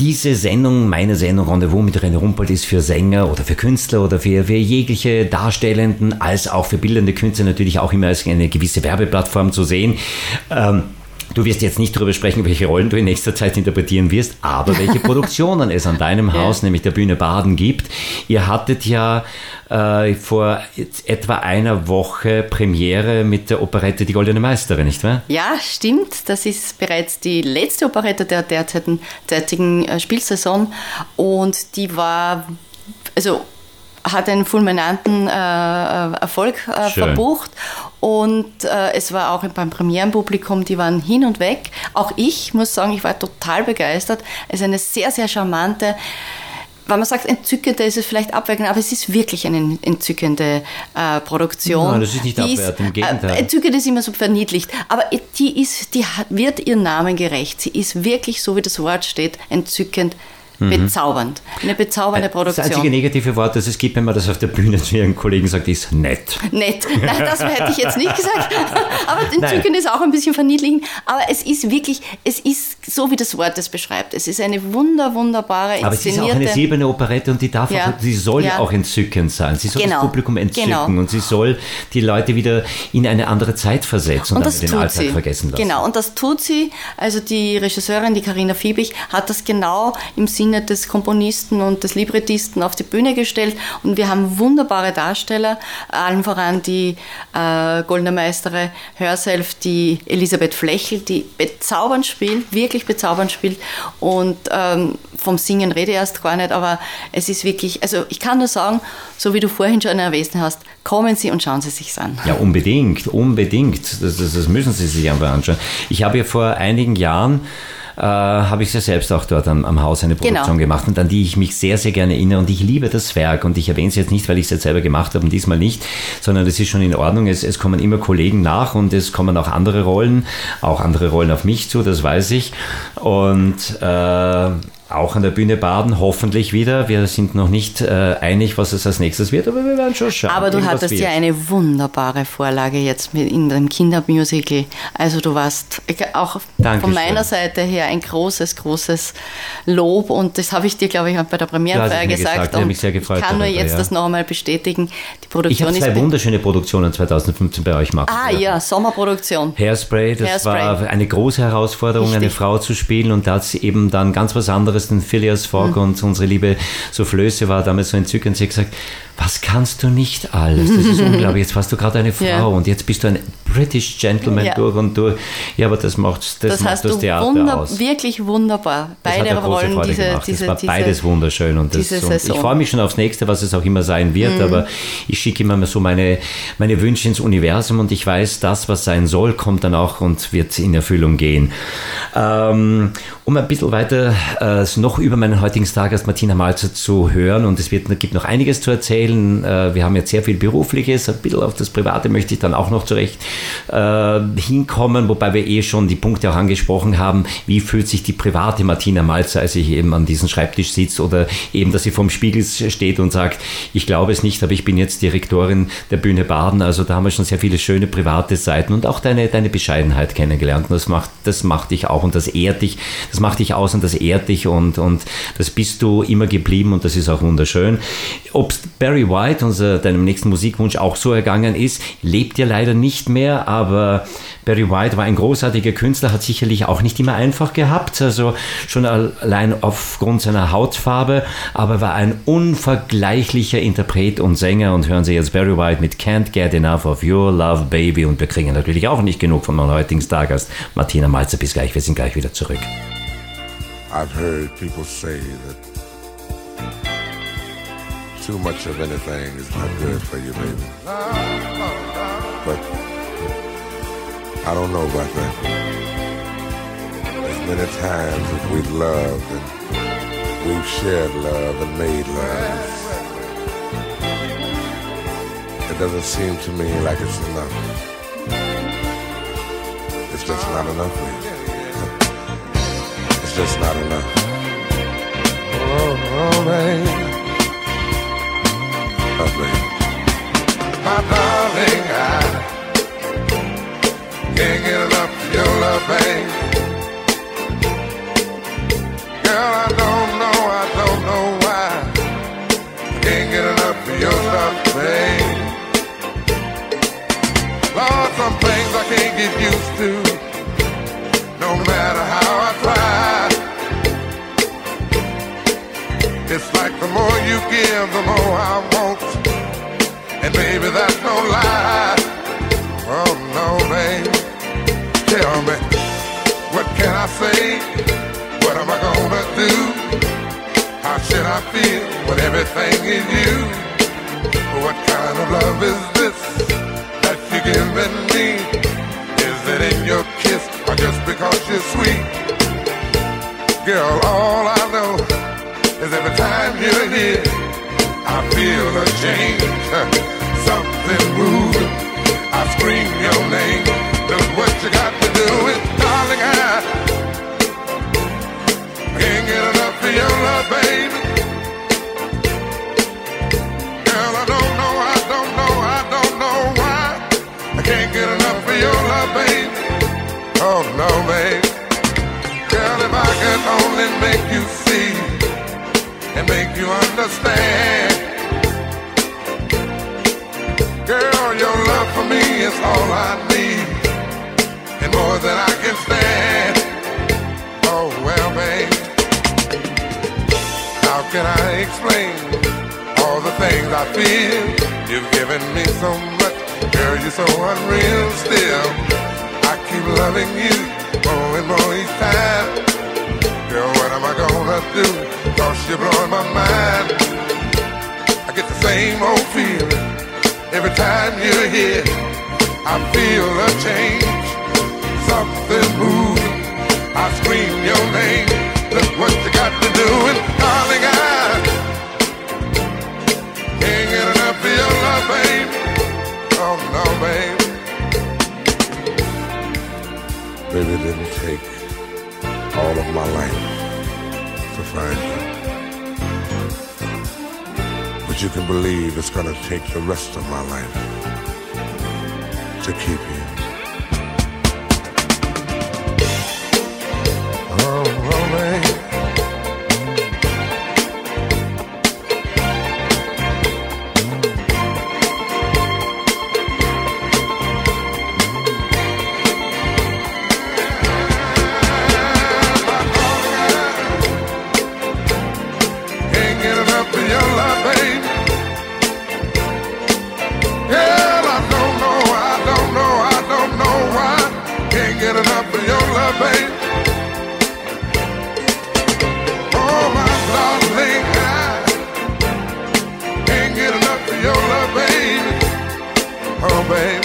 Diese Sendung, meine Sendung Rendezvous mit René Rumpold, ist für Sänger oder für Künstler oder für jegliche Darstellenden als auch für bildende Künstler natürlich auch immer als eine gewisse Werbeplattform zu sehen. Du wirst jetzt nicht darüber sprechen, welche Rollen du in nächster Zeit interpretieren wirst, aber welche Produktionen es an deinem Haus, nämlich der Bühne Baden, gibt. Ihr hattet ja vor etwa einer Woche Premiere mit der Operette Die Goldene Meisterin, nicht wahr? Ja, stimmt. Das ist bereits die letzte Operette der derzeitigen Spielsaison und die war, hat einen fulminanten Erfolg verbucht. Und es war auch beim Premierenpublikum, die waren hin und weg. Auch ich muss sagen, ich war total begeistert. Es ist eine sehr, sehr charmante, wenn man sagt entzückende, ist es vielleicht abwertend, aber es ist wirklich eine entzückende Produktion. Nein, das ist nicht abwertend, im Gegenteil. Entzückend ist immer so verniedlicht, aber die wird ihrem Namen gerecht. Sie ist wirklich, so wie das Wort steht, entzückend. Bezaubernd. Eine bezaubernde Produktion. Das einzige negative Wort, das es gibt, wenn man das auf der Bühne zu ihren Kollegen sagt, ist nett. Nett. Nein, das hätte ich jetzt nicht gesagt. Aber entzückend ist auch ein bisschen verniedlichend. Aber es ist wirklich, es ist so, wie das Wort es beschreibt. Es ist eine wunderbare, inszenierte... Aber es ist auch eine silberne Operette und sie soll ja auch entzückend sein. Sie soll das Publikum entzücken und sie soll die Leute wieder in eine andere Zeit versetzen und damit den Alltag vergessen lassen. Genau, und das tut sie. Also die Regisseurin, die Carina Fiebig, hat das genau im Sinne des Komponisten und des Librettisten auf die Bühne gestellt und wir haben wunderbare Darsteller, allen voran die Goldene Meisterin herself, die Elisabeth Flechl, die bezaubernd spielt, wirklich bezaubernd spielt und vom Singen rede ich erst gar nicht, aber es ist wirklich, also ich kann nur sagen, so wie du vorhin schon erwähnt hast, kommen Sie und schauen Sie sich's an. Ja, unbedingt. Das müssen Sie sich einfach anschauen. Ich habe ja vor einigen Jahren habe ich ja selbst auch dort am Haus eine Produktion gemacht und an die ich mich sehr, sehr gerne erinnere und ich liebe das Werk und ich erwähne es jetzt nicht, weil ich es jetzt selber gemacht habe und diesmal nicht, sondern es ist schon in Ordnung, es kommen immer Kollegen nach und es kommen auch andere Rollen auf mich zu, das weiß ich und auch an der Bühne Baden, hoffentlich wieder. Wir sind noch nicht einig, was es als nächstes wird, aber wir werden schon schauen. Aber du hattest ja eine wunderbare Vorlage jetzt in dem Kindermusical. Also du warst auch von meiner Seite her ein großes Lob und das habe ich dir, glaube ich, auch bei der Premierenfeier gesagt. Ich habe mich sehr gefreut. Ich kann nur jetzt das noch einmal bestätigen. Die Produktion ich habe 2 wunderschöne Produktionen 2015 bei euch machen. Sommerproduktion. Hairspray, das war eine große Herausforderung, richtig, eine Frau zu spielen und da hat sie eben dann ganz was anderes, den Phileas Fogg und unsere liebe Soufflöse war damals so entzückend. Sie hat gesagt, was kannst du nicht alles? Das ist unglaublich. Jetzt warst du gerade eine Frau und jetzt bist du ein British Gentleman durch und durch. Ja, aber das macht das Theater aus. Wirklich wunderbar. Beide Rollen, das war beides wunderschön und ich freue mich schon aufs nächste, was es auch immer sein wird, aber ich schicke immer so meine Wünsche ins Universum und ich weiß, das, was sein soll, kommt dann auch und wird in Erfüllung gehen. Um ein bisschen weiter noch über meinen heutigen Stargast Martina Malzer zu hören und es gibt noch einiges zu erzählen. Wir haben jetzt sehr viel Berufliches, ein bisschen auf das Private möchte ich dann auch noch zurecht hinkommen, wobei wir schon die Punkte auch angesprochen haben, wie fühlt sich die private Martina Malzer, als sie eben an diesem Schreibtisch sitzt oder eben, dass sie vorm Spiegel steht und sagt, ich glaube es nicht, aber ich bin jetzt Direktorin der Bühne Baden, also da haben wir schon sehr viele schöne private Seiten und auch deine Bescheidenheit kennengelernt und das macht dich auch und das ehrt dich, das macht dich aus und das ehrt dich und das bist du immer geblieben und das ist auch wunderschön. Ob Barry White, deinem nächsten Musikwunsch, auch so ergangen ist, lebt ja leider nicht mehr, aber Barry White war ein großartiger Künstler, hat sicherlich auch nicht immer einfach gehabt, also schon allein aufgrund seiner Hautfarbe, aber war ein unvergleichlicher Interpret und Sänger und hören Sie jetzt Barry White mit Can't Get Enough of Your Love Baby und wir kriegen natürlich auch nicht genug von meinem heutigen Stargast Martina Malzer. Bis gleich, wir sind gleich wieder zurück. I've heard people say that too much of anything is not good for you, baby. But I don't know about that. As many times as we've loved and we've shared love and made love, it doesn't seem to me like it's enough. It's just not enough, baby. It's just not enough. Oh, baby. My darling, I can't get enough of your love, babe. Girl, I don't used to. No matter how I try, it's like the more you give, the more I want. And baby, that's no lie. Oh no, baby. Tell me, what can I say? What am I gonna do? How should I feel when everything is you? What kind of love is this that you're giving me? Is it in your kiss or just because you're sweet? Girl, all I know is every time you're here, I feel a change, something moving. I scream your name. Look what you got to do it, darling. I can't get enough of your love, baby. Girl, I don't know why. I can't get enough of your love, baby. Oh no, baby. Girl, if I could only make you see and make you understand. Girl, your love for me is all I need, and more than I can stand. Oh well, babe, how can I explain all the things I feel? You've given me so much, girl, you're so unreal still. I keep loving you more and more each time. Girl, what am I gonna do? 'Cause you're blowing my mind. I get the same old feeling every time you're here. I feel a change, something moving. I scream your name. Look what you got to do, and darling, I can't get enough of your love, babe. Oh no, babe. Baby, it didn't take all of my life to find you, but you can believe it's gonna take the rest of my life to keep you. Oh, man. Baby,